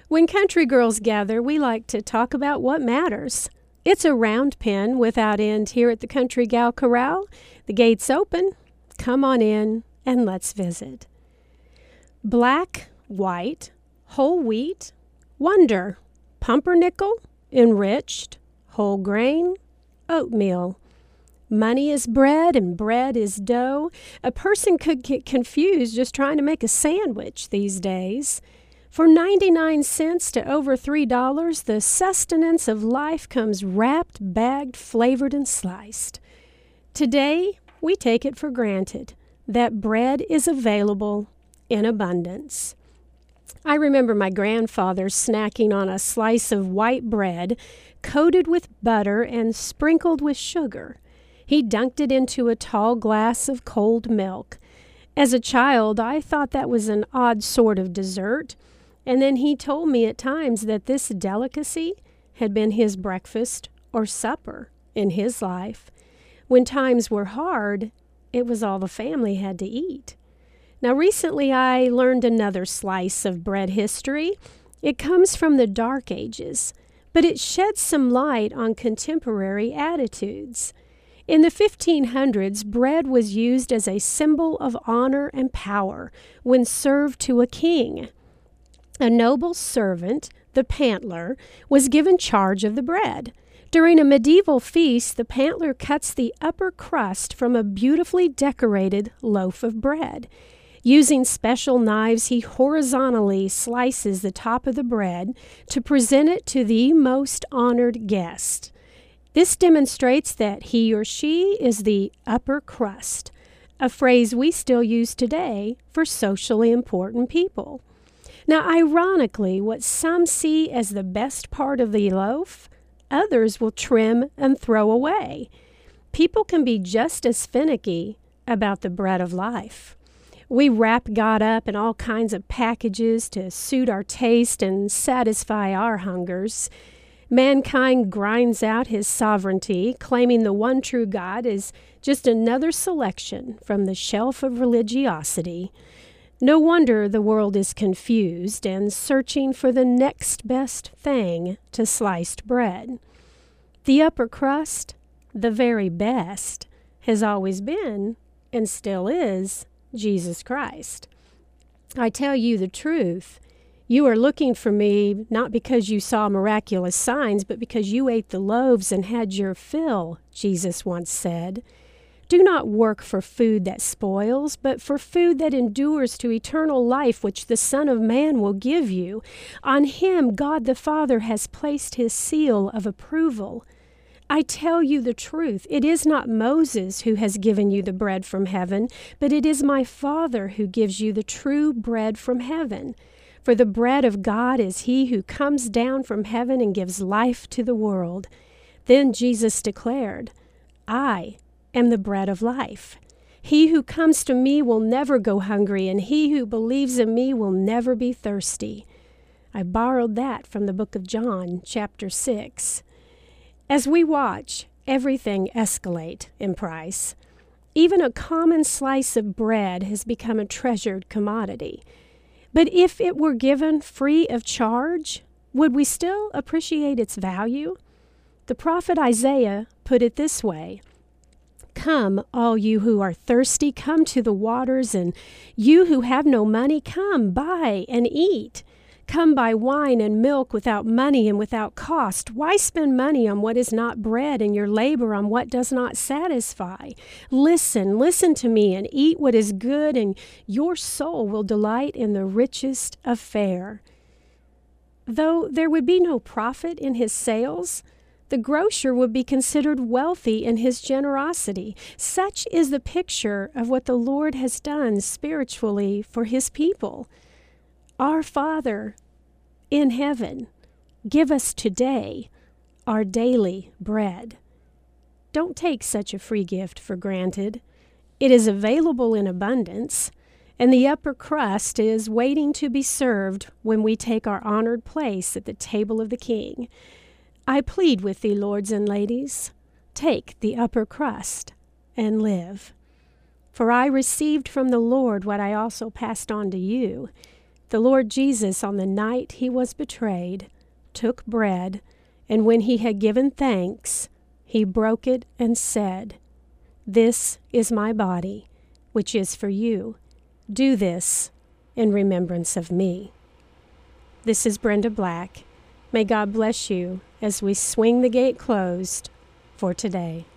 When country girls gather, we like to talk about what matters. It's a round pen without end here at the Country Gal Corral. The gate's open. Come on in and let's visit. Black, white, whole wheat, wonder, pumpernickel, enriched, whole grain, oatmeal. Money is bread and bread is dough. A person could get confused just trying to make a sandwich these days. For 99 cents to over $3, the sustenance of life comes wrapped, bagged, flavored, and sliced. Today, we take it for granted that bread is available in abundance. I remember my grandfather snacking on a slice of white bread coated with butter and sprinkled with sugar. He dunked it into a tall glass of cold milk. As a child, I thought that was an odd sort of dessert, and then he told me at times that this delicacy had been his breakfast or supper in his life. When times were hard, it was all the family had to eat. Now, recently I learned another slice of bread history. It comes from the Dark Ages, but it sheds some light on contemporary attitudes. In the 1500s, bread was used as a symbol of honor and power when served to a king. A noble servant, the pantler, was given charge of the bread. During a medieval feast, the pantler cuts the upper crust from a beautifully decorated loaf of bread. Using special knives, he horizontally slices the top of the bread to present it to the most honored guest. This demonstrates that he or she is the upper crust, a phrase we still use today for socially important people. Now, ironically, what some see as the best part of the loaf, others will trim and throw away. People can be just as finicky about the bread of life. We wrap God up in all kinds of packages to suit our taste and satisfy our hungers. Mankind grinds out his sovereignty, claiming the one true God is just another selection from the shelf of religiosity. No wonder the world is confused and searching for the next best thing to sliced bread. The upper crust, the very best, has always been, and still is, Jesus Christ. I tell you the truth. You are looking for me not because you saw miraculous signs, but because you ate the loaves and had your fill, Jesus once said. Do not work for food that spoils, but for food that endures to eternal life, which the Son of Man will give you. On him God the Father has placed his seal of approval. I tell you the truth, it is not Moses who has given you the bread from heaven, but it is my Father who gives you the true bread from heaven. For the bread of God is he who comes down from heaven and gives life to the world. Then Jesus declared, I am the bread of life. He who comes to me will never go hungry, and he who believes in me will never be thirsty. I borrowed that from the book of John, chapter 6. As we watch everything escalate in price, even a common slice of bread has become a treasured commodity. But if it were given free of charge, would we still appreciate its value? The prophet Isaiah put it this way, Come, all you who are thirsty, come to the waters, and you who have no money, come, buy and eat. Come buy wine and milk without money and without cost. Why spend money on what is not bread and your labor on what does not satisfy? Listen to me and eat what is good, and your soul will delight in the richest of fare. Though there would be no profit in his sales, the grocer would be considered wealthy in his generosity. Such is the picture of what the Lord has done spiritually for his people. Our Father in heaven, give us today our daily bread. Don't take such a free gift for granted. It is available in abundance, and the upper crust is waiting to be served when we take our honored place at the table of the King. I plead with thee, lords and ladies, take the upper crust and live. For I received from the Lord what I also passed on to you. The Lord Jesus, on the night he was betrayed, took bread, and when he had given thanks, he broke it and said, "This is my body, which is for you. Do this in remembrance of me." This is Brenda Black. May God bless you as we swing the gate closed for today.